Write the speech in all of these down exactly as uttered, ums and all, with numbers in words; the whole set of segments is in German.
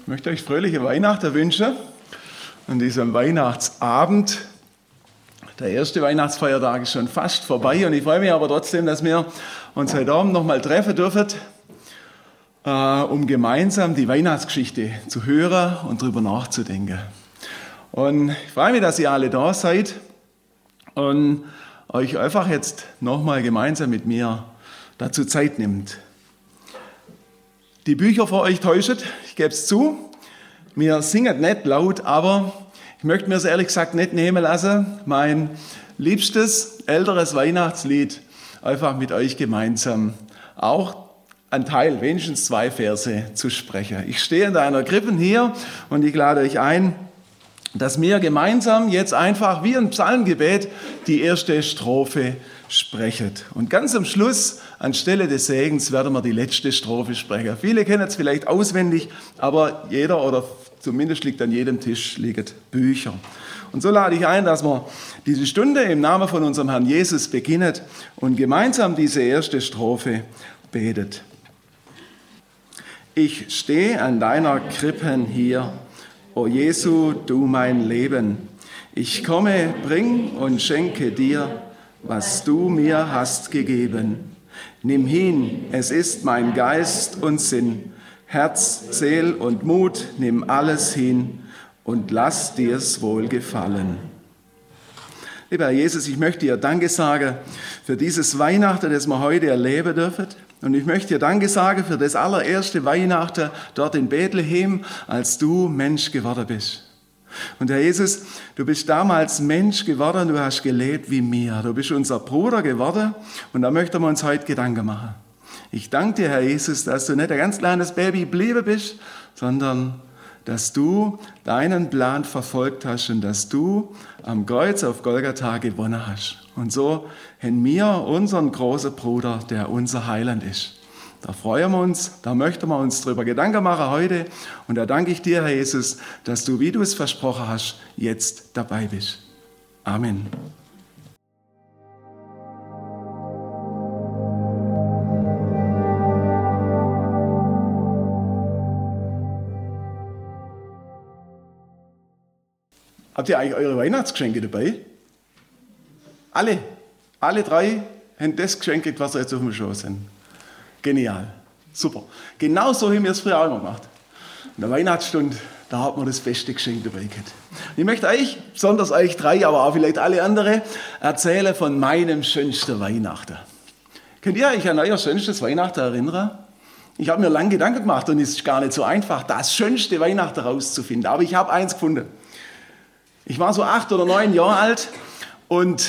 Ich möchte euch fröhliche Weihnachten wünschen an diesem Weihnachtsabend. Der erste Weihnachtsfeiertag ist schon fast vorbei und ich freue mich aber trotzdem, dass wir uns heute Abend noch mal treffen dürfen, äh, um gemeinsam die Weihnachtsgeschichte zu hören und darüber nachzudenken. Und ich freue mich, dass ihr alle da seid und euch einfach jetzt noch mal gemeinsam mit mir dazu Zeit nimmt. Die Bücher vor euch täuschen, ich gebe es zu. Wir singen nicht laut, aber ich möchte mir es ehrlich gesagt nicht nehmen lassen, mein liebstes, älteres Weihnachtslied einfach mit euch gemeinsam auch ein Teil, wenigstens zwei Verse zu sprechen. Ich stehe in deiner Krippe hier und ich lade euch ein, dass wir gemeinsam jetzt einfach wie ein Psalmgebet die erste Strophe sprechen. Und ganz am Schluss, anstelle des Segens, werden wir die letzte Strophe sprechen. Viele kennen es vielleicht auswendig, aber jeder oder zumindest liegt an jedem Tisch liegen Bücher. Und so lade ich ein, dass wir diese Stunde im Namen von unserem Herrn Jesus beginnen und gemeinsam diese erste Strophe betet. Ich stehe an deiner Krippen hier, o Jesu, du mein Leben. Ich komme, bring und schenke dir, was du mir hast gegeben. Nimm hin, es ist mein Geist und Sinn, Herz, Seel und Mut, nimm alles hin und lass dir's wohl gefallen. Lieber Herr Jesus, ich möchte dir Danke sagen für dieses Weihnachten, das wir heute erleben dürfen. Und ich möchte dir Danke sagen für das allererste Weihnachten dort in Bethlehem, als du Mensch geworden bist. Und Herr Jesus, du bist damals Mensch geworden, du hast gelebt wie mir. Du bist unser Bruder geworden und da möchten wir uns heute Gedanken machen. Ich danke dir, Herr Jesus, dass du nicht ein ganz kleines Baby geblieben bist, sondern dass du deinen Plan verfolgt hast und dass du am Kreuz auf Golgatha gewonnen hast. Und so haben wir unseren großen Bruder, der unser Heiland ist. Da freuen wir uns, da möchten wir uns darüber Gedanken machen heute. Und da danke ich dir, Herr Jesus, dass du, wie du es versprochen hast, jetzt dabei bist. Amen. Habt ihr eigentlich eure Weihnachtsgeschenke dabei? Alle, alle drei haben das Geschenk, was ihr jetzt auf dem Schoß sind. Genial, super. Genau so haben wir es früher auch immer gemacht. In der Weihnachtsstunde, da hat man das beste Geschenk dabei gehabt. Ich möchte euch, besonders euch drei, aber auch vielleicht alle anderen, erzählen von meinem schönsten Weihnachten. Könnt ihr euch an euer schönstes Weihnachten erinnern? Ich habe mir lange Gedanken gemacht und es ist gar nicht so einfach, das schönste Weihnachten rauszufinden. Aber ich habe eins gefunden. Ich war so acht oder neun Jahre alt und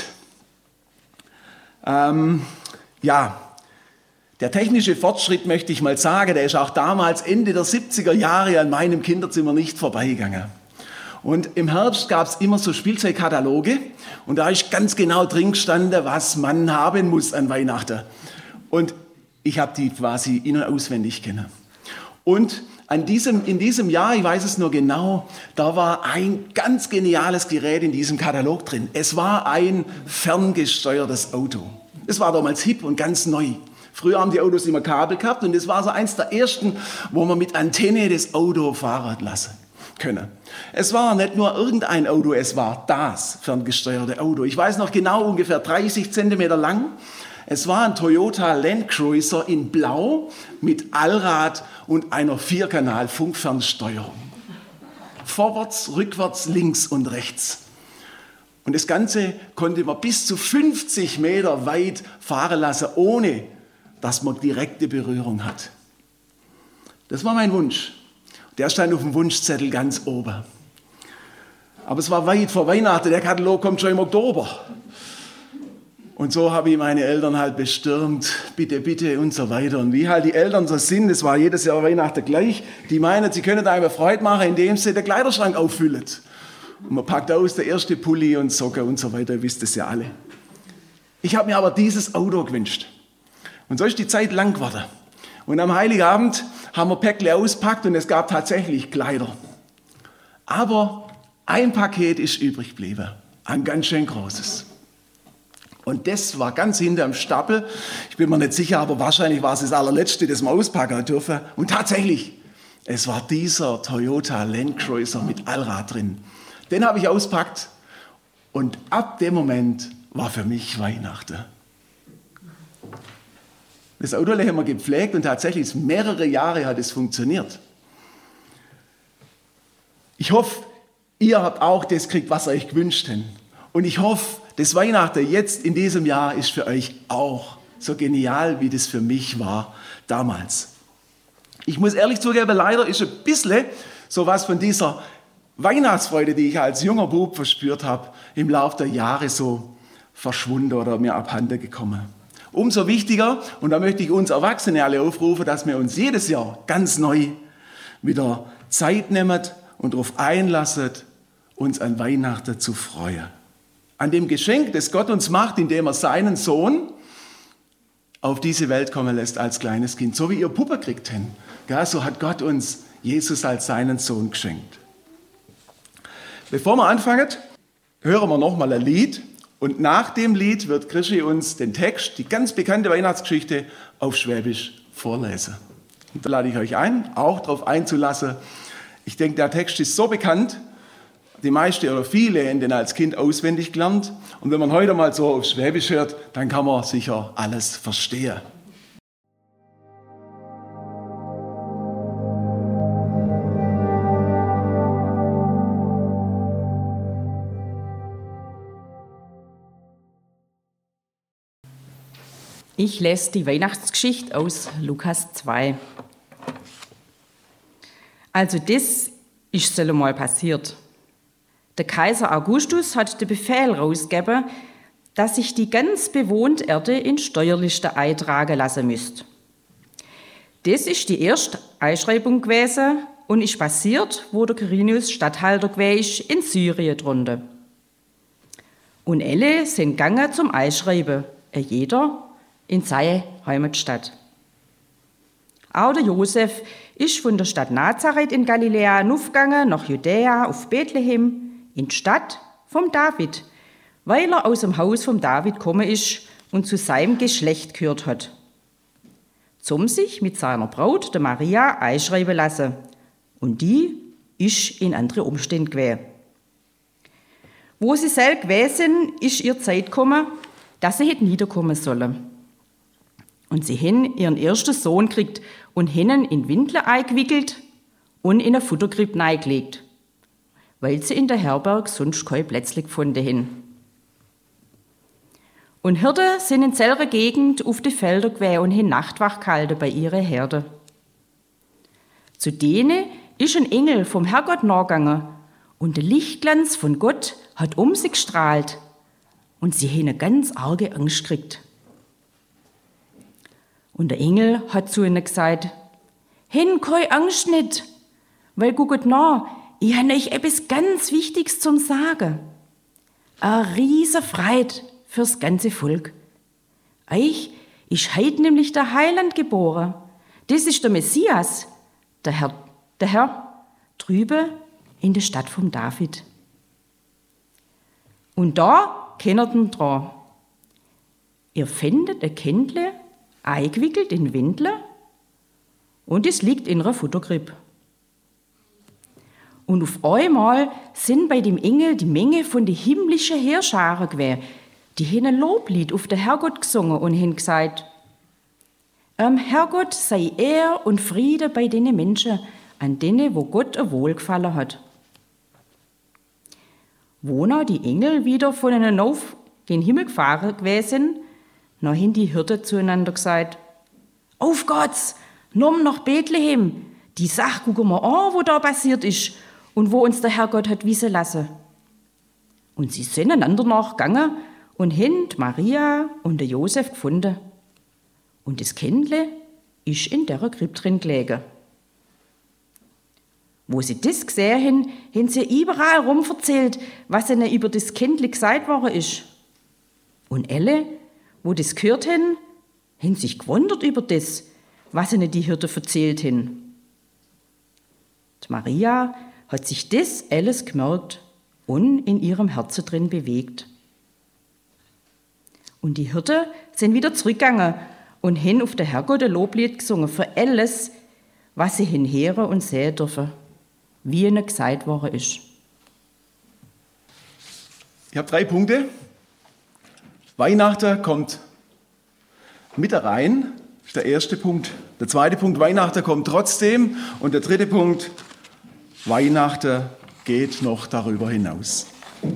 ähm, ja, der technische Fortschritt, möchte ich mal sagen, der ist auch damals Ende der siebziger Jahre an meinem Kinderzimmer nicht vorbeigegangen. Und im Herbst gab es immer so Spielzeugkataloge und da ist ganz genau drin gestanden, was man haben muss an Weihnachten. Und ich habe die quasi in- und auswendig kennen. Und an diesem, in diesem Jahr, ich weiß es nur genau, da war ein ganz geniales Gerät in diesem Katalog drin. Es war ein ferngesteuertes Auto. Es war damals hip und ganz neu. Früher haben die Autos immer Kabel gehabt und das war so eins der ersten, wo man mit Antenne das Auto fahren lassen können. Es war nicht nur irgendein Auto, es war das ferngesteuerte Auto. Ich weiß noch genau, ungefähr dreißig Zentimeter lang. Es war ein Toyota Land Cruiser in Blau mit Allrad und einer Vierkanal-Funkfernsteuerung. Vorwärts, rückwärts, links und rechts. Und das Ganze konnte man bis zu fünfzig Meter weit fahren lassen, ohne dass man direkte Berührung hat. Das war mein Wunsch. Der stand auf dem Wunschzettel ganz oben. Aber es war weit vor Weihnachten, der Katalog kommt schon im Oktober. Und so habe ich meine Eltern halt bestürmt, bitte, bitte und so weiter. Und wie halt die Eltern so sind, das war jedes Jahr Weihnachten gleich, die meinen, sie können einem Freude machen, indem sie den Kleiderschrank auffüllen. Und man packt aus, der erste Pulli und Socken und so weiter, ihr wisst es ja alle. Ich habe mir aber dieses Auto gewünscht. Und so ist die Zeit lang geworden. Und am Heiligabend haben wir Päckle auspackt und es gab tatsächlich Kleider. Aber ein Paket ist übrig geblieben, ein ganz schön großes. Und das war ganz hinterm Stapel. Ich bin mir nicht sicher, aber wahrscheinlich war es das allerletzte, das wir auspacken dürfen. Und tatsächlich, Es war dieser Toyota Land Cruiser mit Allrad drin. Den habe ich auspackt und ab dem Moment war für mich Weihnachten. Das Auto haben wir gepflegt und tatsächlich mehrere Jahre hat es funktioniert. Ich hoffe, ihr habt auch das gekriegt, was ihr euch gewünscht habt. Und ich hoffe, das Weihnachten jetzt in diesem Jahr ist für euch auch so genial, wie das für mich war damals. Ich muss ehrlich zugeben, leider ist ein bisschen sowas von dieser Weihnachtsfreude, die ich als junger Bub verspürt habe, im Laufe der Jahre so verschwunden oder mir abhanden gekommen. Umso wichtiger, und da möchte ich uns Erwachsene alle aufrufen, dass wir uns jedes Jahr ganz neu wieder Zeit nehmen und darauf einlassen, uns an Weihnachten zu freuen. An dem Geschenk, das Gott uns macht, indem er seinen Sohn auf diese Welt kommen lässt als kleines Kind, so wie ihr Puppe kriegt hin. Ja, so hat Gott uns Jesus als seinen Sohn geschenkt. Bevor wir anfangen, hören wir nochmal ein Lied. Und nach dem Lied wird Krischi uns den Text, die ganz bekannte Weihnachtsgeschichte, auf Schwäbisch vorlesen. Und da lade ich euch ein, auch darauf einzulassen. Ich denke, der Text ist so bekannt, die meisten oder viele haben den als Kind auswendig gelernt. Und wenn man heute mal so auf Schwäbisch hört, dann kann man sicher alles verstehen. Ich lese die Weihnachtsgeschichte aus Lukas zwei. Also das ist so mal passiert. Der Kaiser Augustus hat den Befehl rausgegeben, dass sich die ganz bewohnte Erde in Steuerliste eintragen lassen müsste. Das ist die erste Einschreibung gewesen und ist passiert, wo der Quirinius Statthalter gewesen ist in Syrien drunter. Und alle sind gegangen zum Einschreiben, jeder in seine Heimatstadt. Auch der Josef ist von der Stadt Nazareth in Galiläa aufgegangen nach Judäa auf Bethlehem, in die Stadt vom David, weil er aus dem Haus vom David gekommen ist und zu seinem Geschlecht gehört hat. Zum sich mit seiner Braut, der Maria, einschreiben lassen. Und die ist in andere Umstände gewesen. Wo sie selbst gewesen sind, ist ihr Zeit gekommen, dass sie hätte niederkommen sollen. Und sie haben ihren ersten Sohn gekriegt und haben ihn in Windeln eingewickelt und in eine Futterkrippe eingelegt, weil sie in der Herberge sonst keine Plätze gefunden haben. Und Hirten sind in selber Gegend auf die Felder gewesen und haben Nachtwach gehalten bei ihren Herden. Zu denen ist ein Engel vom Herrgott nachgegangen und der Lichtglanz von Gott hat um sie gestrahlt und sie haben eine ganz arge Angst gekriegt. Und der Engel hat zu ihnen gesagt, «Hen, keine Angst nicht, weil guckt nach, ich habe euch etwas ganz Wichtiges zum Sagen. Eine riese Freude fürs ganze Volk. Euch ist heute nämlich der Heiland geboren. Das ist der Messias, der Herr, der Herr drüben in der Stadt vom David. Und da kennt ihr dran. Ihr findet ein Kindle eingewickelt in Windeln und es liegt in einer Futterkrippe. Und auf einmal sind bei dem Engel die Menge von den himmlischen Heerscharen gewesen. Die haben ein Loblied auf den Herrgott gesungen und haben gesagt, ähm, Herrgott sei Ehr und Friede bei den Menschen, an denen, wo Gott ein Wohlgefallen hat. Wo noch die Engel wieder von ihnen auf den Himmel gefahren gewesen sind, noch haben die Hirten zueinander gesagt, auf Gott, nimm nach Bethlehem, die Sache gucken wir an, wo da passiert ist und wo uns der Herrgott hat wissen lassen. Und sie sind einander nachgegangen und haben Maria und den Josef gefunden. Und das Kindle ist in der Krippe drin gelegen. Wo sie das gesehen haben, haben sie überall rum erzählt, was ihnen über das Kindle gesagt worden ist. Und alle, wo das gehört haben, haben sich gewundert über das, was ihnen die Hirten erzählt haben. Die Maria hat sich das alles gemerkt und in ihrem Herzen drin bewegt. Und die Hirten sind wieder zurückgegangen und haben auf der Herrgott ein Loblied gesungen für alles, was sie hinhören und sehen dürfen, wie ihnen gesagt worden ist. Ich habe drei Punkte. Weihnachten kommt mit rein, das ist der erste Punkt. Der zweite Punkt, Weihnachten kommt trotzdem. Und der dritte Punkt, Weihnachten geht noch darüber hinaus.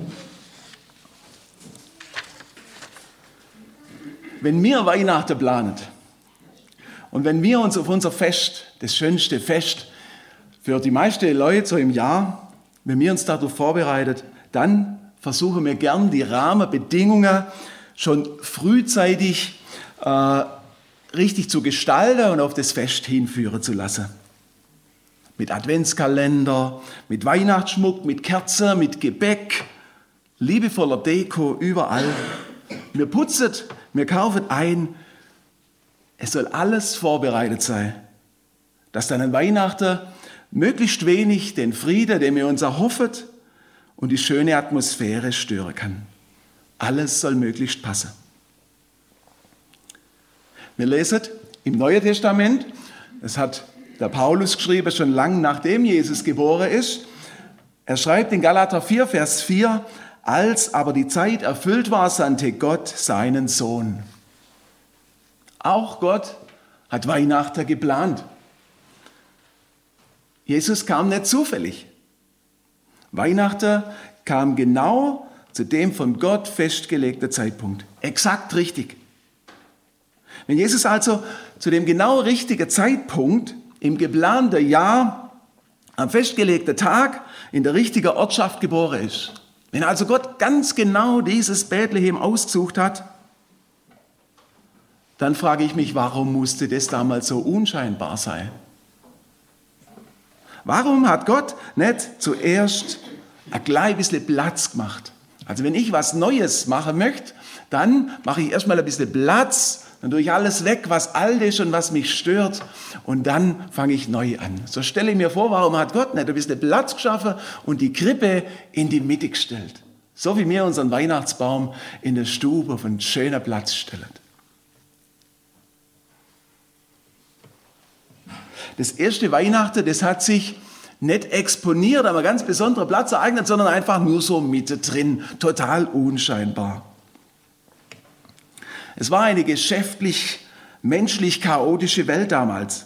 Wenn wir Weihnachten planen und wenn wir uns auf unser Fest, das schönste Fest für die meisten Leute so im Jahr, wenn wir uns darauf vorbereiten, dann versuchen wir gern die Rahmenbedingungen schon frühzeitig äh, richtig zu gestalten und auf das Fest hinführen zu lassen. Mit Adventskalender, mit Weihnachtsschmuck, mit Kerzen, mit Gebäck, liebevoller Deko, überall. Wir putzen, wir kaufen ein. Es soll alles vorbereitet sein, dass dann an Weihnachten möglichst wenig den Frieden, den wir uns erhoffen, und die schöne Atmosphäre stören kann. Alles soll möglichst passen. Wir lesen im Neuen Testament, das hat der Paulus geschrieben, schon lange nachdem Jesus geboren ist. Er schreibt in Galater vier, Vers vier, als aber die Zeit erfüllt war, sandte Gott seinen Sohn. Auch Gott hat Weihnachten geplant. Jesus kam nicht zufällig. Weihnachten kam genau zu dem von Gott festgelegten Zeitpunkt. Exakt richtig. Wenn Jesus also zu dem genau richtigen Zeitpunkt im geplanten Jahr am festgelegten Tag in der richtigen Ortschaft geboren ist, wenn also Gott ganz genau dieses Bethlehem ausgesucht hat, dann frage ich mich, warum musste das damals so unscheinbar sein? Warum hat Gott nicht zuerst ein klein bisschen Platz gemacht? Also wenn ich was Neues machen möchte, dann mache ich erstmal ein bisschen Platz, dann tue ich alles weg, was alt ist und was mich stört, und dann fange ich neu an. So stelle ich mir vor, warum hat Gott nicht ein bisschen Platz geschaffen und die Krippe in die Mitte gestellt? So wie wir unseren Weihnachtsbaum in der Stube auf einen schönen Platz stellen. Das erste Weihnachten, das hat sich nicht exponiert, aber ganz besonderer Platz ereignet, sondern einfach nur so mittendrin, total unscheinbar. Es war eine geschäftlich, menschlich chaotische Welt damals.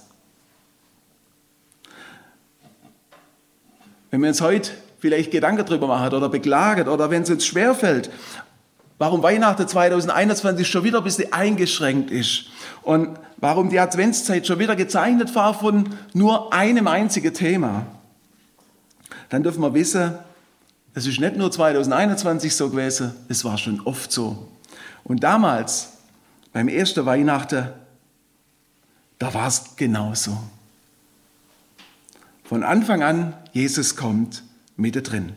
Wenn wir uns heute vielleicht Gedanken darüber machen oder beklagen oder wenn es uns schwerfällt, warum Weihnachten zwanzig einundzwanzig schon wieder ein bisschen eingeschränkt ist und warum die Adventszeit schon wieder gezeichnet war von nur einem einzigen Thema, dann dürfen wir wissen, es ist nicht nur zwanzig einundzwanzig so gewesen, es war schon oft so. Und damals, beim ersten Weihnachten, da war es genauso. Von Anfang an, Jesus kommt mittendrin.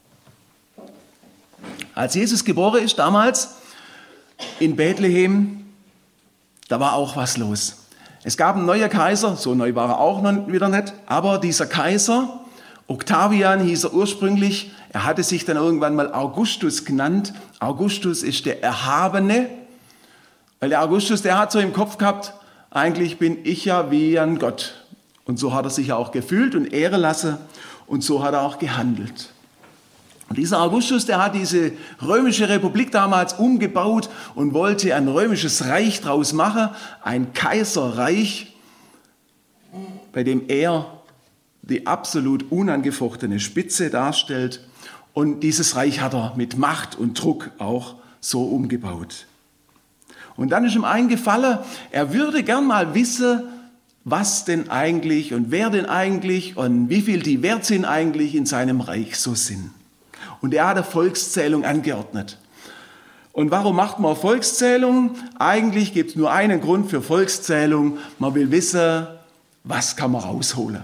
Als Jesus geboren ist damals in Bethlehem, da war auch was los. Es gab einen neuen Kaiser, so neu war er auch noch wieder nicht, aber dieser Kaiser, Octavian hieß er ursprünglich, er hatte sich dann irgendwann mal Augustus genannt. Augustus ist der Erhabene, weil der Augustus, der hat so im Kopf gehabt, eigentlich bin ich ja wie ein Gott. Und so hat er sich auch gefühlt und Ehre lassen und so hat er auch gehandelt. Und dieser Augustus, der hat diese römische Republik damals umgebaut und wollte ein römisches Reich draus machen, ein Kaiserreich, bei dem er die absolut unangefochtene Spitze darstellt. Und dieses Reich hat er mit Macht und Druck auch so umgebaut. Und dann ist ihm eingefallen, er würde gern mal wissen, was denn eigentlich und wer denn eigentlich und wie viel die wert sind eigentlich in seinem Reich so sind. Und er hat eine Volkszählung angeordnet. Und warum macht man eine Volkszählung? Eigentlich gibt es nur einen Grund für Volkszählung. Man will wissen, was kann man rausholen.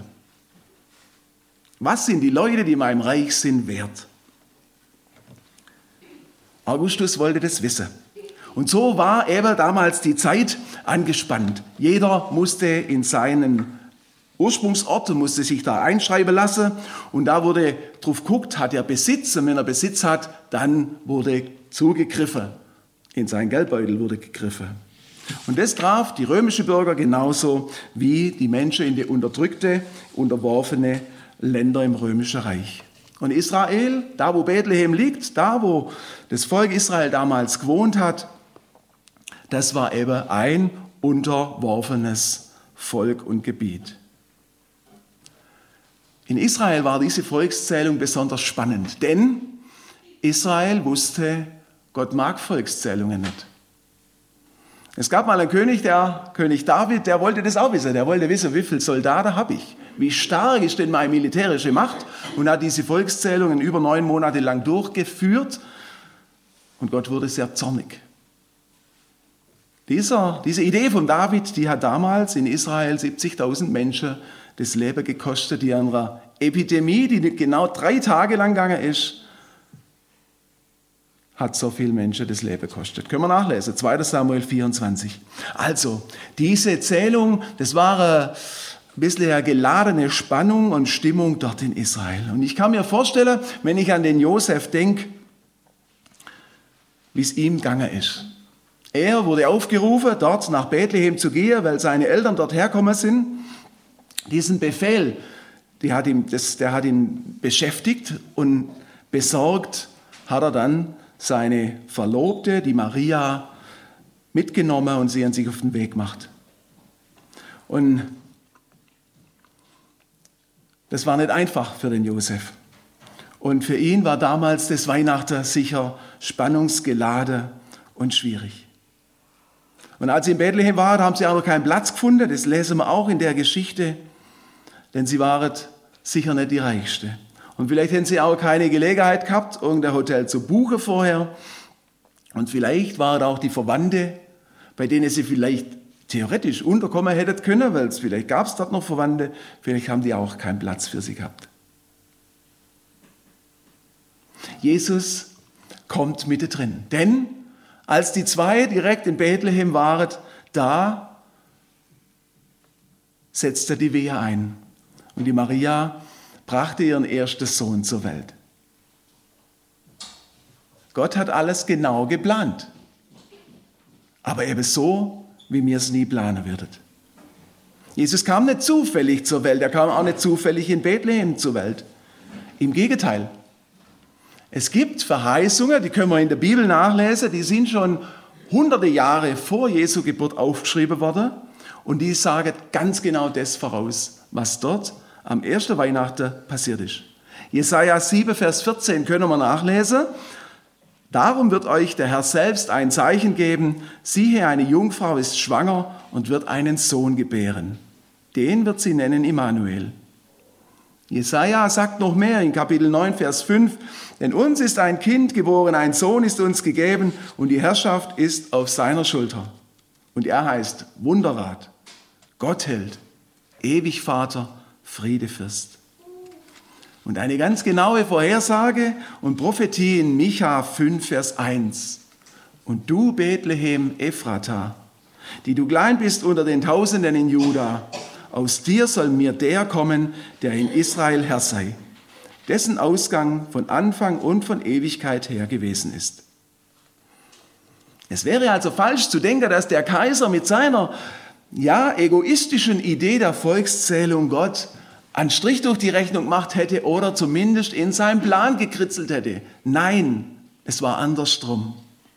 Was sind die Leute, die in meinem Reich sind, wert? Augustus wollte das wissen. Und so war eben damals die Zeit angespannt. Jeder musste in seinen Ursprungsort und musste sich da einschreiben lassen. Und da wurde drauf geguckt, hat er Besitz? Und wenn er Besitz hat, dann wurde zugegriffen. In seinen Geldbeutel wurde gegriffen. Und das traf die römischen Bürger genauso wie die Menschen in die unterdrückte, unterworfene Länder im römischen Reich. Und Israel, da wo Bethlehem liegt, da wo das Volk Israel damals gewohnt hat, das war eben ein unterworfenes Volk und Gebiet. In Israel war diese Volkszählung besonders spannend, denn Israel wusste, Gott mag Volkszählungen nicht. Es gab mal einen König, der König David, der wollte das auch wissen. Der wollte wissen, wie viele Soldaten habe ich? Wie stark ist denn meine militärische Macht? Und hat diese Volkszählungen über neun Monate lang durchgeführt. Und Gott wurde sehr zornig. Dieser, diese Idee von David, die hat damals in Israel siebzigtausend Menschen das Leben gekostet, die an einer Epidemie, die genau drei Tage lang gegangen ist, hat so viele Menschen das Leben gekostet. Können wir nachlesen, zweiter Samuel vierundzwanzig. Also, diese Zählung, das war ein bisschen eine geladene Spannung und Stimmung dort in Israel. Und ich kann mir vorstellen, wenn ich an den Josef denke, wie es ihm gegangen ist. Er wurde aufgerufen, dort nach Bethlehem zu gehen, weil seine Eltern dort hergekommen sind. Diesen Befehl, die hat ihn, das, der hat ihn beschäftigt und besorgt, hat er dann seine Verlobte, die Maria, mitgenommen und sie an sich auf den Weg gemacht. Und das war nicht einfach für den Josef. Und für ihn war damals das Weihnachten sicher spannungsgeladen und schwierig. Und als sie in Bethlehem waren, haben sie auch noch keinen Platz gefunden. Das lesen wir auch in der Geschichte. Denn sie waren sicher nicht die Reichste. Und vielleicht hätten sie auch keine Gelegenheit gehabt, irgendein Hotel zu buchen vorher. Und vielleicht waren auch die Verwandte, bei denen sie vielleicht theoretisch unterkommen hätten können, weil es vielleicht gab es dort noch Verwandte, vielleicht haben die auch keinen Platz für sie gehabt. Jesus kommt mittendrin. Denn als die zwei direkt in Bethlehem waren, da setzte die Wehe ein. Und die Maria brachte ihren ersten Sohn zur Welt. Gott hat alles genau geplant. Aber eben so, wie wir es nie planen würden. Jesus kam nicht zufällig zur Welt, er kam auch nicht zufällig in Bethlehem zur Welt. Im Gegenteil. Es gibt Verheißungen, die können wir in der Bibel nachlesen, die sind schon hunderte Jahre vor Jesu Geburt aufgeschrieben worden und die sagen ganz genau das voraus, was dort am ersten Weihnachten passiert ist. Jesaja sieben, Vers vierzehn können wir nachlesen. Darum wird euch der Herr selbst ein Zeichen geben. Siehe, eine Jungfrau ist schwanger und wird einen Sohn gebären. Den wird sie nennen Immanuel. Jesaja sagt noch mehr in Kapitel neun, Vers fünf. Denn uns ist ein Kind geboren, ein Sohn ist uns gegeben und die Herrschaft ist auf seiner Schulter. Und er heißt Wunderrat, Gottheld, ewig Vater, Friedefürst. Und eine ganz genaue Vorhersage und Prophetie in Micha fünf, Vers eins. Und du, Bethlehem Ephrata, die du klein bist unter den Tausenden in Juda, aus dir soll mir der kommen, der in Israel Herr sei, dessen Ausgang von Anfang und von Ewigkeit her gewesen ist. Es wäre also falsch zu denken, dass der Kaiser mit seiner ja, egoistischen Idee der Volkszählung Gott einen Strich durch die Rechnung gemacht hätte oder zumindest in seinem Plan gekritzelt hätte. Nein, es war andersrum.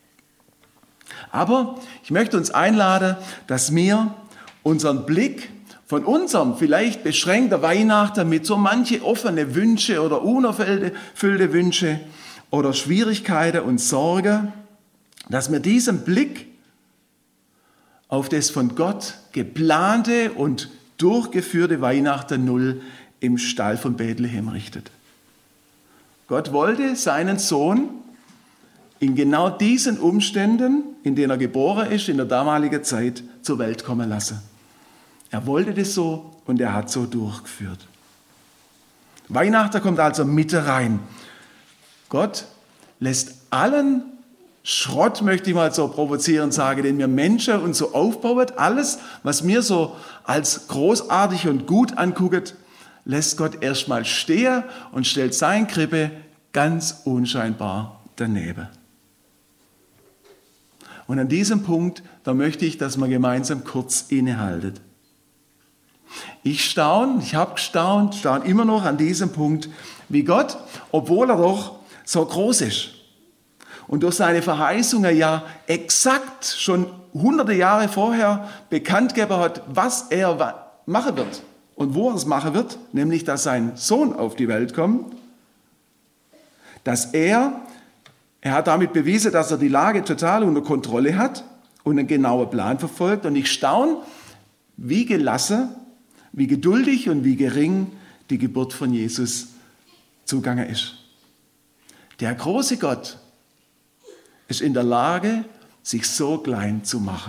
Aber ich möchte uns einladen, dass wir unseren Blick von unserem vielleicht beschränkten Weihnachten mit so manche offene Wünsche oder unerfüllte Wünsche oder Schwierigkeiten und Sorgen, dass wir diesen Blick auf das von Gott geplante und durchgeführte Weihnachten Null im Stall von Bethlehem richtet. Gott wollte seinen Sohn in genau diesen Umständen, in denen er geboren ist, in der damaligen Zeit zur Welt kommen lassen. Er wollte das so und er hat so durchgeführt. Weihnachten kommt also Mitte rein. Gott lässt allen Schrott, möchte ich mal so provozierend sagen, den wir Menschen uns so aufbauen, alles, was mir so als großartig und gut angucken, lässt Gott erstmal stehen und stellt sein Krippe ganz unscheinbar daneben. Und an diesem Punkt, da möchte ich, dass man gemeinsam kurz innehaltet. Ich staune, ich habe gestaunt, staune immer noch an diesem Punkt, wie Gott, obwohl er doch so groß ist und durch seine Verheißungen ja exakt schon hunderte Jahre vorher bekannt gegeben hat, was er machen wird und wo er es machen wird, nämlich, dass sein Sohn auf die Welt kommt, dass er, er hat damit bewiesen, dass er die Lage total unter Kontrolle hat und einen genauen Plan verfolgt. Und ich staune, wie gelassen, wie geduldig und wie gering die Geburt von Jesus zugange ist. Der große Gott ist in der Lage, sich so klein zu machen.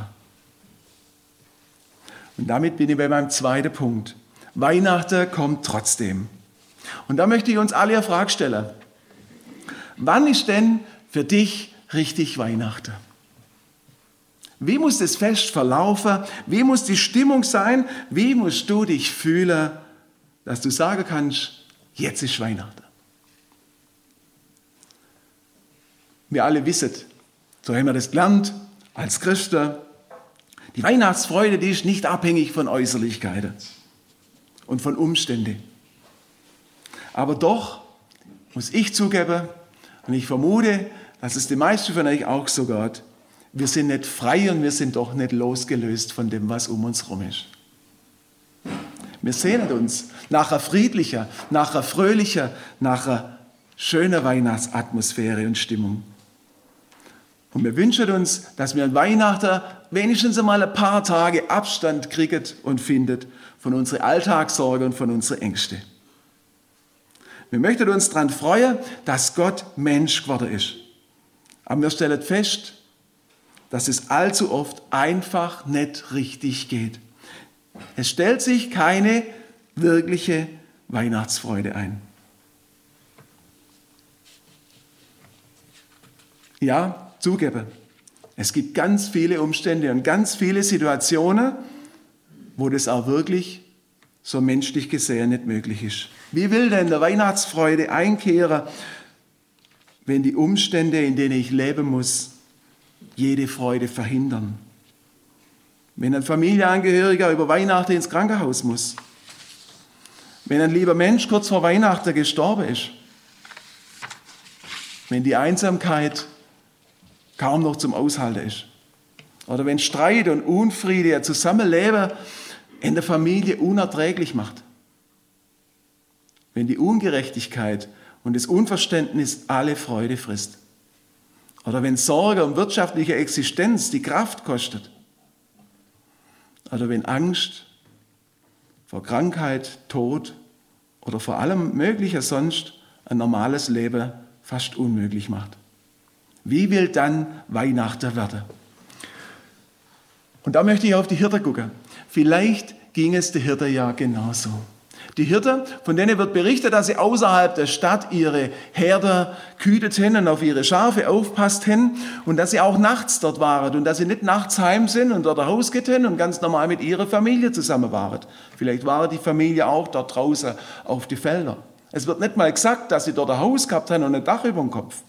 Und damit bin ich bei meinem zweiten Punkt. Weihnachten kommt trotzdem. Und da möchte ich uns alle eine Frage stellen. Wann ist denn für dich richtig Weihnachten? Wie muss das Fest verlaufen? Wie muss die Stimmung sein? Wie musst du dich fühlen, dass du sagen kannst, jetzt ist Weihnachten? Wir alle wissen, so haben wir das gelernt, als Christen, die Weihnachtsfreude, die ist nicht abhängig von Äußerlichkeiten und von Umständen. Aber doch muss ich zugeben, und ich vermute, dass es die meisten von euch auch so geht, wir sind nicht frei und wir sind doch nicht losgelöst von dem, was um uns herum ist. Wir sehnen uns nach einer friedlichen, nach einer fröhlichen, nach einer schönen Weihnachtsatmosphäre und Stimmung. Und wir wünschen uns, dass wir an Weihnachten wenigstens einmal ein paar Tage Abstand kriegen und findet von unseren Alltagssorgen und von unseren Ängsten. Wir möchten uns daran freuen, dass Gott Mensch geworden ist. Aber wir stellen fest, dass es allzu oft einfach nicht richtig geht. Es stellt sich keine wirkliche Weihnachtsfreude ein. Ja, zugeben, es gibt ganz viele Umstände und ganz viele Situationen, wo das auch wirklich so menschlich gesehen nicht möglich ist. Wie will denn der Weihnachtsfreude einkehren, wenn die Umstände, in denen ich leben muss, jede Freude verhindern? Wenn ein Familienangehöriger über Weihnachten ins Krankenhaus muss? Wenn ein lieber Mensch kurz vor Weihnachten gestorben ist? Wenn die Einsamkeit kaum noch zum Aushalten ist? Oder wenn Streit und Unfriede, ein Zusammenleben in der Familie unerträglich macht? Wenn die Ungerechtigkeit und das Unverständnis alle Freude frisst? Oder wenn Sorge um wirtschaftliche Existenz die Kraft kostet? Oder wenn Angst vor Krankheit, Tod oder vor allem Möglichen sonst ein normales Leben fast unmöglich macht? Wie will dann Weihnachten werden? Und da möchte ich auf die Hirten gucken. Vielleicht ging es der Hirte ja genauso. Die Hirten, von denen wird berichtet, dass sie außerhalb der Stadt ihre Herde gehütet und auf ihre Schafe aufpasst und dass sie auch nachts dort waren und dass sie nicht nachts heim sind und dort ein Haus geht und ganz normal mit ihrer Familie zusammen waren. Vielleicht war die Familie auch dort draußen auf die Felder. Es wird nicht mal gesagt, dass sie dort ein Haus gehabt haben und ein Dach über dem Kopf.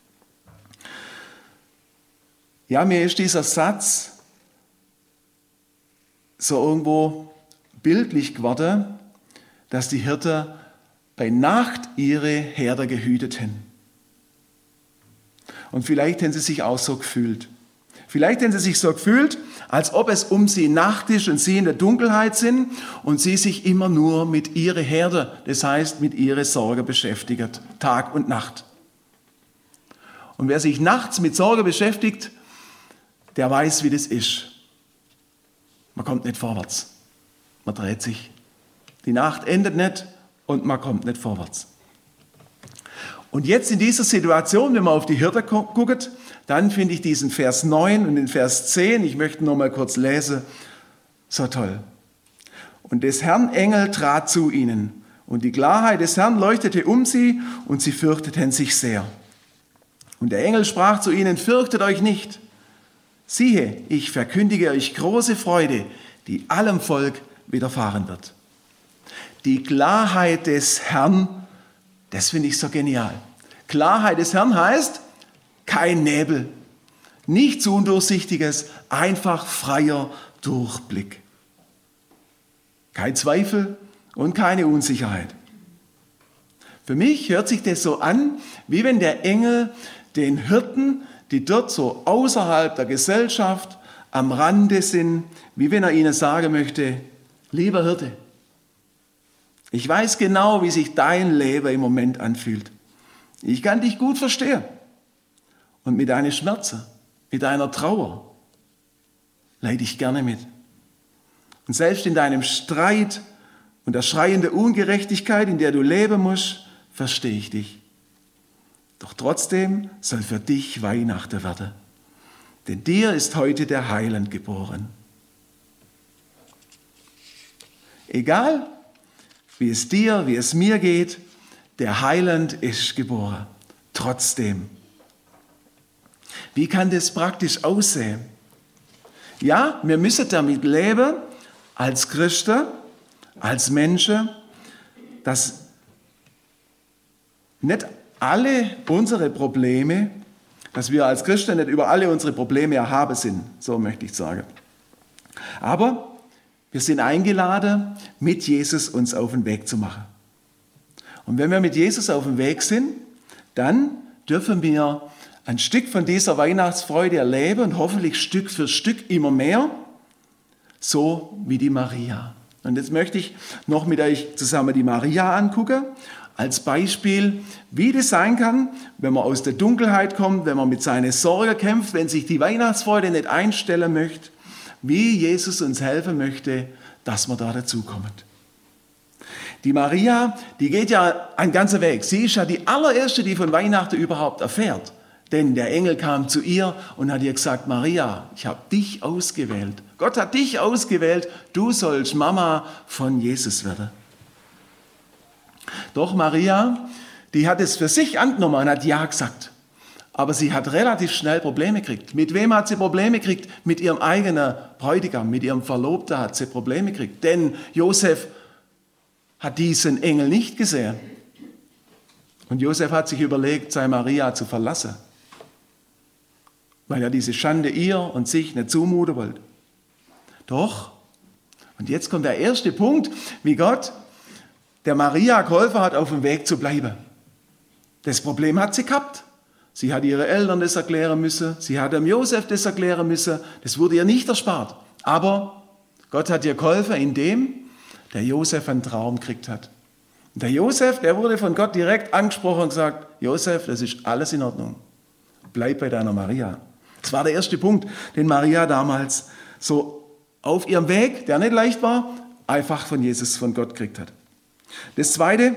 Ja, mir ist dieser Satz so irgendwo bildlich geworden, dass die Hirten bei Nacht ihre Herde gehütet haben. Und vielleicht haben sie sich auch so gefühlt. Vielleicht haben sie sich so gefühlt, als ob es um sie Nacht ist und sie in der Dunkelheit sind und sie sich immer nur mit ihrer Herde, das heißt mit ihrer Sorge beschäftigt, Tag und Nacht. Und wer sich nachts mit Sorge beschäftigt, der weiß, wie das ist. Man kommt nicht vorwärts. Man dreht sich. Die Nacht endet nicht und man kommt nicht vorwärts. Und jetzt in dieser Situation, wenn man auf die Hirte guckt, dann finde ich diesen Vers neun und den Vers zehn, ich möchte noch mal kurz lesen, so toll. Und des Herrn Engel trat zu ihnen und die Klarheit des Herrn leuchtete um sie und sie fürchteten sich sehr. Und der Engel sprach zu ihnen, fürchtet euch nicht. Siehe, ich verkündige euch große Freude, die allem Volk widerfahren wird. Die Klarheit des Herrn, das finde ich so genial. Klarheit des Herrn heißt kein Nebel, Nichts Undurchsichtiges, einfach freier Durchblick. Kein Zweifel und keine Unsicherheit. Für mich hört sich das so an, wie wenn der Engel den Hirten, die dort so außerhalb der Gesellschaft am Rande sind, wie wenn er ihnen sagen möchte, lieber Hirte, ich weiß genau, wie sich dein Leben im Moment anfühlt. Ich kann dich gut verstehen. Und mit deinen Schmerzen, mit deiner Trauer leide ich gerne mit. Und selbst in deinem Streit und der schreienden Ungerechtigkeit, in der du leben musst, verstehe ich dich. Doch trotzdem soll für dich Weihnachten werden. Denn dir ist heute der Heiland geboren. Egal, wie es dir, wie es mir geht, der Heiland ist geboren. Trotzdem. Wie kann das praktisch aussehen? Ja, wir müssen damit leben, als Christen, als Menschen, dass nicht alle unsere Probleme, dass wir als Christen nicht über alle unsere Probleme erhaben sind, so möchte ich sagen. Aber wir sind eingeladen, mit Jesus uns auf den Weg zu machen. Und wenn wir mit Jesus auf dem Weg sind, dann dürfen wir ein Stück von dieser Weihnachtsfreude erleben und hoffentlich Stück für Stück immer mehr, so wie die Maria. Und jetzt möchte ich noch mit euch zusammen die Maria angucken, als Beispiel, wie das sein kann, wenn man aus der Dunkelheit kommt, wenn man mit seinen Sorgen kämpft, wenn sich die Weihnachtsfreude nicht einstellen möchte, wie Jesus uns helfen möchte, dass wir da dazukommen. Die Maria, die geht ja einen ganzen Weg. Sie ist ja die allererste, die von Weihnachten überhaupt erfährt. Denn der Engel kam zu ihr und hat ihr gesagt, Maria, ich habe dich ausgewählt. Gott hat dich ausgewählt, du sollst Mama von Jesus werden. Doch Maria, die hat es für sich angenommen und hat Ja gesagt. Aber sie hat relativ schnell Probleme gekriegt. Mit wem hat sie Probleme gekriegt? Mit ihrem eigenen Bräutigam, mit ihrem Verlobten hat sie Probleme gekriegt. Denn Josef hat diesen Engel nicht gesehen. Und Josef hat sich überlegt, seine Maria zu verlassen, weil er diese Schande ihr und sich nicht zumuten wollte. Doch, und jetzt kommt der erste Punkt, wie Gott der Maria geholfen hat, auf dem Weg zu bleiben. Das Problem hat sie gehabt. Sie hat ihre Eltern das erklären müssen, sie hat dem Josef das erklären müssen, das wurde ihr nicht erspart. Aber Gott hat ihr geholfen, indem der Josef einen Traum gekriegt hat. Und der Josef, der wurde von Gott direkt angesprochen und gesagt, Josef, das ist alles in Ordnung. Bleib bei deiner Maria. Das war der erste Punkt, den Maria damals so auf ihrem Weg, der nicht leicht war, einfach von Jesus, von Gott gekriegt hat. Das Zweite,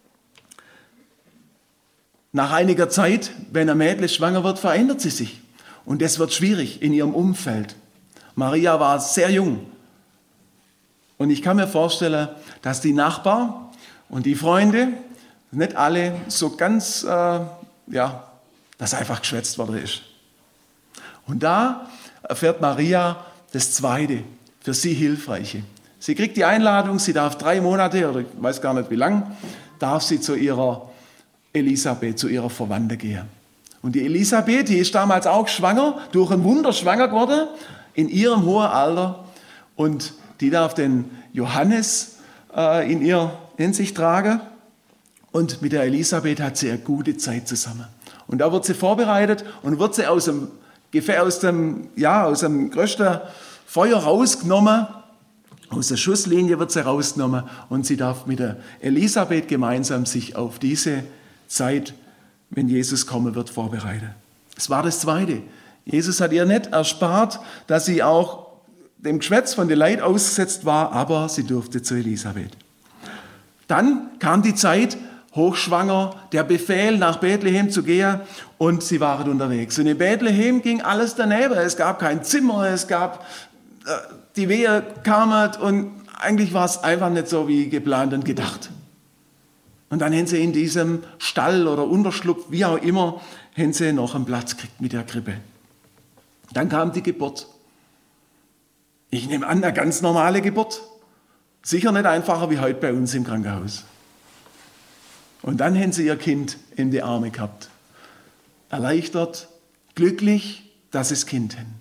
nach einiger Zeit, wenn ein Mädchen schwanger wird, verändert sie sich. Und das wird schwierig in ihrem Umfeld. Maria war sehr jung. Und ich kann mir vorstellen, dass die Nachbarn und die Freunde, nicht alle so ganz, äh, ja, dass einfach geschwätzt worden ist. Und da erfährt Maria das Zweite, für sie Hilfreiche. Sie kriegt die Einladung, sie darf drei Monate, oder ich weiß gar nicht wie lang, darf sie zu ihrer Elisabeth, zu ihrer Verwandten gehen. Und die Elisabeth, die ist damals auch schwanger, durch ein Wunder schwanger geworden, in ihrem hohen Alter. Und die darf den Johannes äh, in, ihr, in sich tragen. Und mit der Elisabeth hat sie eine gute Zeit zusammen. Und da wird sie vorbereitet und wird sie aus dem, aus dem, ja, aus dem größten Feuer rausgenommen. Aus der Schusslinie wird sie rausgenommen und sie darf mit der Elisabeth gemeinsam sich auf diese Zeit, wenn Jesus kommen wird, vorbereiten. Das war das Zweite. Jesus hat ihr nicht erspart, dass sie auch dem Geschwätz von der Leid ausgesetzt war, aber sie durfte zu Elisabeth. Dann kam die Zeit, hochschwanger, der Befehl, nach Bethlehem zu gehen und sie waren unterwegs. Und in Bethlehem ging alles daneben. Es gab kein Zimmer, es gab, die Wehe kamen und eigentlich war es einfach nicht so wie geplant und gedacht. Und dann haben sie in diesem Stall oder Unterschlupf, wie auch immer, haben sie noch einen Platz gekriegt mit der Krippe. Dann kam die Geburt. Ich nehme an, eine ganz normale Geburt. Sicher nicht einfacher wie heute bei uns im Krankenhaus. Und dann haben sie ihr Kind in die Arme gehabt. Erleichtert, glücklich, das ist Kind hin.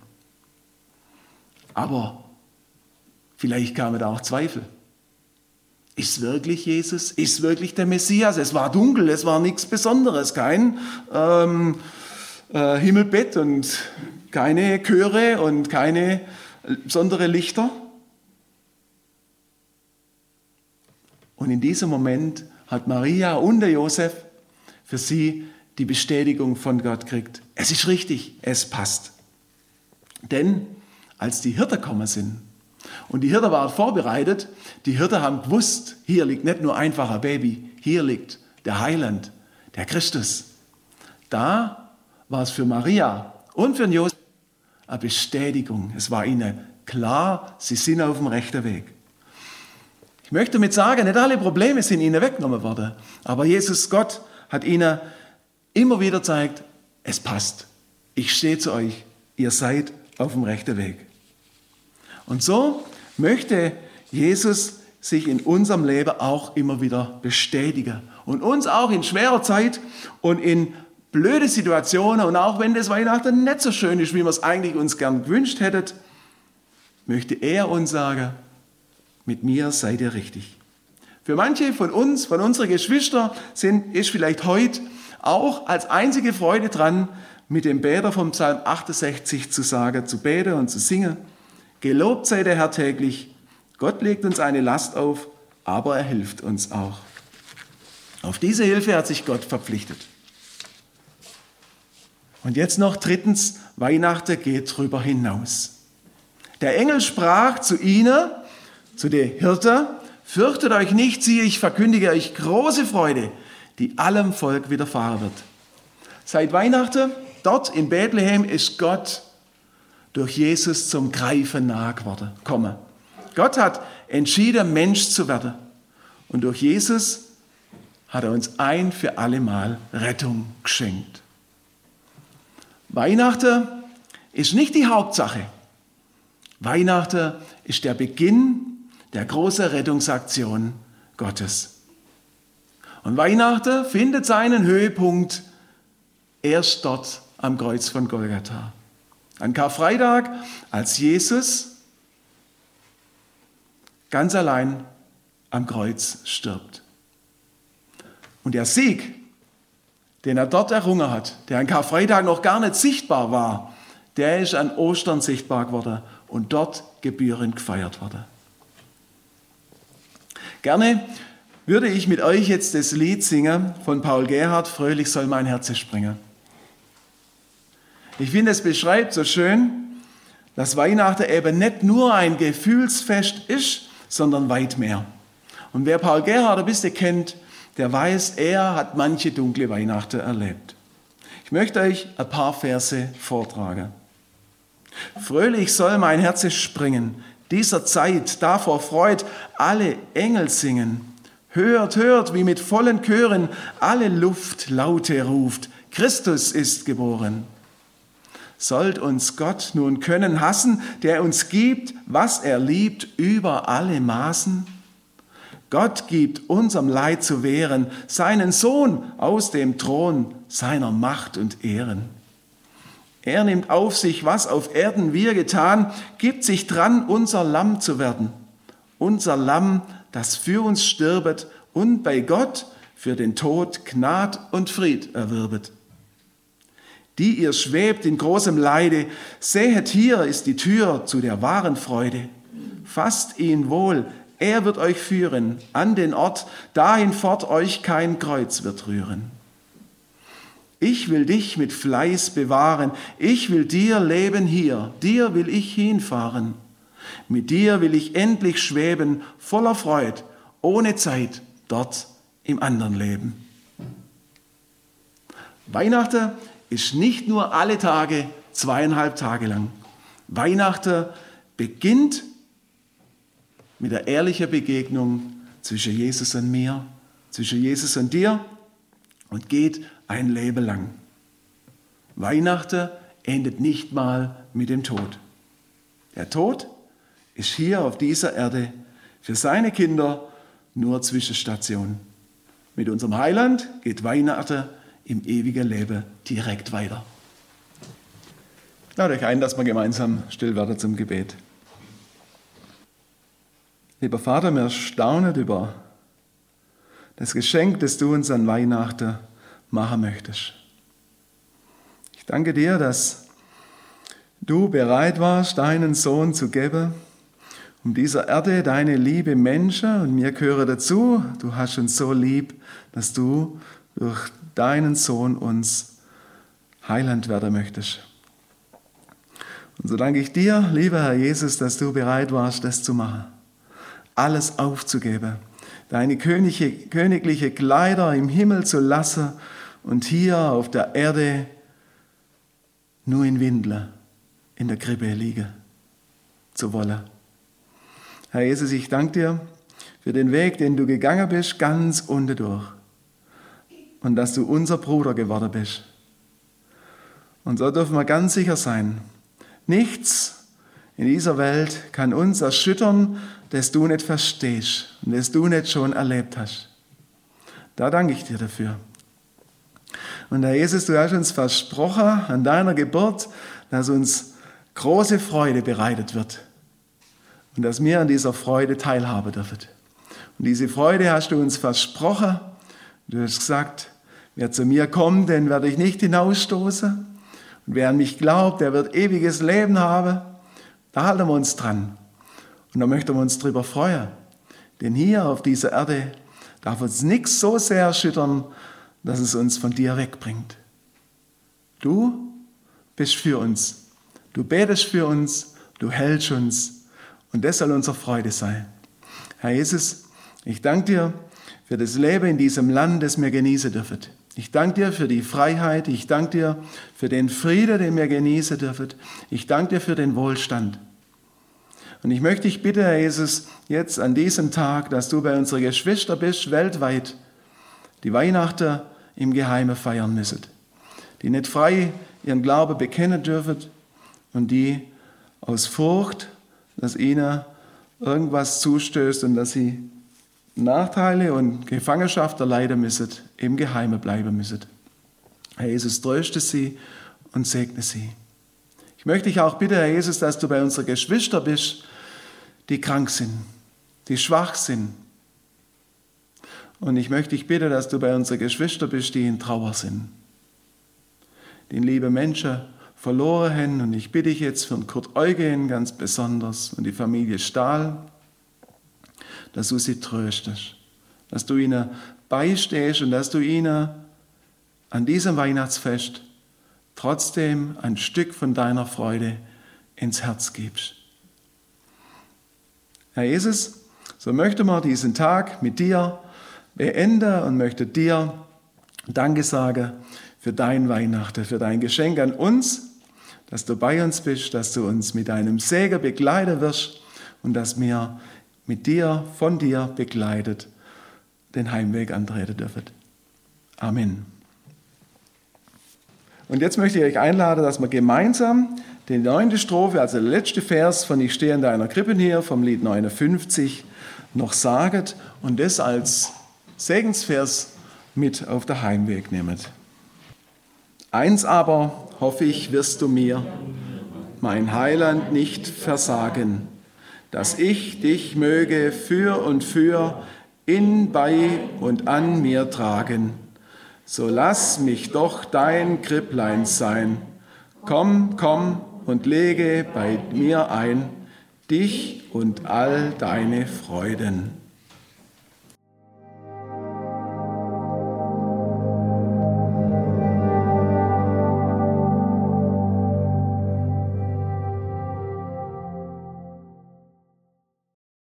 Aber vielleicht kamen da auch Zweifel. Ist wirklich Jesus? Ist wirklich der Messias? Es war dunkel, es war nichts Besonderes, kein ähm, äh, Himmelbett und keine Chöre und keine besondere Lichter. Und in diesem Moment hat Maria und der Josef für sie die Bestätigung von Gott gekriegt. Es ist richtig, es passt. Denn als die Hirten gekommen sind, und die Hirten waren vorbereitet, die Hirten haben gewusst, hier liegt nicht nur einfach ein Baby, hier liegt der Heiland, der Christus. Da war es für Maria und für den Josef eine Bestätigung. Es war ihnen klar, sie sind auf dem rechten Weg. Ich möchte damit sagen, nicht alle Probleme sind ihnen weggenommen worden, aber Jesus Gott hat ihnen immer wieder gezeigt, es passt. Ich stehe zu euch, ihr seid auf dem rechten Weg. Und so möchte Jesus sich in unserem Leben auch immer wieder bestätigen und uns auch in schwerer Zeit und in blöde Situationen und auch wenn das Weihnachten nicht so schön ist, wie wir es eigentlich uns gern gewünscht hätten, möchte er uns sagen, mit mir seid ihr richtig. Für manche von uns, von unseren Geschwistern, sind, ist vielleicht heute auch als einzige Freude dran, mit dem Beter vom Psalm achtundsechzig zu sagen, zu beten und zu singen. Gelobt sei der Herr täglich, Gott legt uns eine Last auf, aber er hilft uns auch. Auf diese Hilfe hat sich Gott verpflichtet. Und jetzt noch drittens, Weihnachten geht drüber hinaus. Der Engel sprach zu ihnen, zu den Hirten, fürchtet euch nicht, siehe, ich verkündige euch große Freude, die allem Volk widerfahren wird. Seit Weihnachten, dort in Bethlehem, ist Gott durch Jesus zum Greifen nahe geworden. Komme. Gott hat entschieden, Mensch zu werden. Und durch Jesus hat er uns ein für alle Mal Rettung geschenkt. Weihnachten ist nicht die Hauptsache. Weihnachten ist der Beginn der großen Rettungsaktion Gottes. Und Weihnachten findet seinen Höhepunkt erst dort am Kreuz von Golgatha. An Karfreitag, als Jesus ganz allein am Kreuz stirbt. Und der Sieg, den er dort errungen hat, der an Karfreitag noch gar nicht sichtbar war, der ist an Ostern sichtbar geworden und dort gebührend gefeiert worden. Gerne würde ich mit euch jetzt das Lied singen von Paul Gerhardt, Fröhlich soll mein Herz springen. Ich finde, es beschreibt so schön, dass Weihnachten eben nicht nur ein Gefühlsfest ist, sondern weit mehr. Und wer Paul Gerhardt ein bisschen kennt, der weiß, er hat manche dunkle Weihnachten erlebt. Ich möchte euch ein paar Verse vortragen. Fröhlich soll mein Herz springen, dieser Zeit, da vor Freud alle Engel singen. Hört, hört, wie mit vollen Chören alle Luft Laute ruft, Christus ist geboren. Sollt uns Gott nun können hassen, der uns gibt, was er liebt, über alle Maßen? Gott gibt unserem Leid zu wehren, seinen Sohn aus dem Thron seiner Macht und Ehren. Er nimmt auf sich, was auf Erden wir getan, gibt sich dran, unser Lamm zu werden. Unser Lamm, das für uns stirbet und bei Gott für den Tod Gnad und Fried erwirbet. Die ihr schwebt in großem Leide, sehet, hier ist die Tür zu der wahren Freude. Fasst ihn wohl, er wird euch führen an den Ort, dahin fort euch kein Kreuz wird rühren. Ich will dich mit Fleiß bewahren, ich will dir leben hier, dir will ich hinfahren. Mit dir will ich endlich schweben, voller Freud, ohne Zeit, dort im anderen Leben. Weihnachten ist nicht nur alle Tage, zweieinhalb Tage lang. Weihnachten beginnt mit der ehrlichen Begegnung zwischen Jesus und mir, zwischen Jesus und dir und geht ein Leben lang. Weihnachten endet nicht mal mit dem Tod. Der Tod ist hier auf dieser Erde für seine Kinder nur Zwischenstation. Mit unserem Heiland geht Weihnachten im ewigen Leben direkt weiter. Lade euch ein, dass wir gemeinsam still werden zum Gebet. Lieber Vater, wir staunen über das Geschenk, das du uns an Weihnachten machen möchtest. Ich danke dir, dass du bereit warst, deinen Sohn zu geben, um dieser Erde deine liebe Menschen, und mir gehöre dazu, du hast uns so lieb, dass du durch deinen Sohn uns Heiland werden möchtest. Und so danke ich dir, lieber Herr Jesus, dass du bereit warst, das zu machen, alles aufzugeben, deine königliche, königliche Kleider im Himmel zu lassen und hier auf der Erde nur in Windeln in der Krippe liegen zu wollen. Herr Jesus, ich danke dir für den Weg, den du gegangen bist, ganz unten durch. Und dass du unser Bruder geworden bist. Und so dürfen wir ganz sicher sein, nichts in dieser Welt kann uns erschüttern, das du nicht verstehst und das du nicht schon erlebt hast. Da danke ich dir dafür. Und Herr Jesus, du hast uns versprochen an deiner Geburt, dass uns große Freude bereitet wird und dass wir an dieser Freude teilhaben dürfen. Und diese Freude hast du uns versprochen. Du hast gesagt, wer zu mir kommt, den werde ich nicht hinausstoßen. Und wer an mich glaubt, der wird ewiges Leben haben. Da halten wir uns dran. Und da möchten wir uns drüber freuen. Denn hier auf dieser Erde darf uns nichts so sehr erschüttern, dass es uns von dir wegbringt. Du bist für uns. Du betest für uns. Du hältst uns. Und das soll unsere Freude sein. Herr Jesus, ich danke dir für das Leben in diesem Land, das wir genießen dürfen. Ich danke dir für die Freiheit. Ich danke dir für den Frieden, den wir genießen dürfen. Ich danke dir für den Wohlstand. Und ich möchte dich bitten, Herr Jesus, jetzt an diesem Tag, dass du bei unseren Geschwistern bist, weltweit, die Weihnachten im Geheimen feiern müssen, die nicht frei ihren Glauben bekennen dürfen und die aus Furcht, dass ihnen irgendwas zustößt und dass sie Nachteile und Gefangenschaft erleiden müssen, im Geheimen bleiben müssen. Herr Jesus, tröste sie und segne sie. Ich möchte dich auch bitten, Herr Jesus, dass du bei unseren Geschwistern bist, die krank sind, die schwach sind. Und ich möchte dich bitten, dass du bei unseren Geschwistern bist, die in Trauer sind, die liebe Menschen verloren haben. Und ich bitte dich jetzt für den Kurt Eugen ganz besonders und die Familie Stahl, dass du sie tröstest, dass du ihnen beistehst und dass du ihnen an diesem Weihnachtsfest trotzdem ein Stück von deiner Freude ins Herz gibst. Herr Jesus, so möchte man diesen Tag mit dir beenden und möchte dir Danke sagen für dein Weihnachten, für dein Geschenk an uns, dass du bei uns bist, dass du uns mit deinem Segen begleiten wirst und dass wir mit dir, von dir begleitet, den Heimweg antreten dürfen. Amen. Und jetzt möchte ich euch einladen, dass wir gemeinsam die neunte Strophe, also der letzte Vers von Ich stehe in deiner Krippe hier, vom Lied neunundfünfzig, noch sagen und das als Segensvers mit auf den Heimweg nehmet. Eins aber, hoffe ich, wirst du mir, mein Heiland, nicht versagen, dass ich dich möge für und für in, bei und an mir tragen. So lass mich doch dein Kripplein sein. Komm, komm und lege bei mir ein, dich und all deine Freuden.